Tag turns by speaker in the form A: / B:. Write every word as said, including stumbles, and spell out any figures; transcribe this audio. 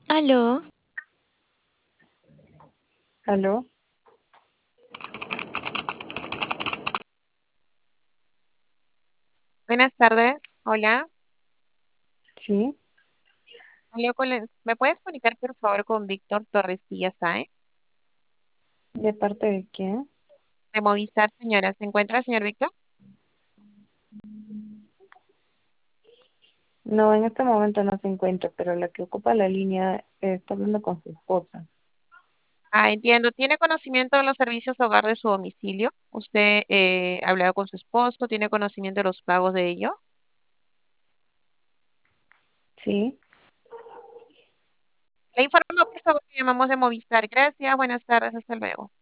A: Aló,
B: ¿Aló?
C: Buenas tardes, hola.
B: Sí,
C: Hablo con la- ¿Me puedes comunicar por favor con Víctor Torres Sáenz
B: ¿de parte de quién?
C: de Movistar, señora? ¿Se encuentra el señor Víctor?
B: No, en este momento no se encuentra, pero la que ocupa la línea eh, está hablando con su esposa.
C: Ah, entiendo. ¿Tiene conocimiento de los servicios de hogar de su domicilio? ¿Usted eh, ha hablado con su esposo? ¿Tiene conocimiento de los pagos de ello?
B: Sí,
C: Le informo por favor que llamamos de Movistar. Gracias, buenas tardes, hasta luego.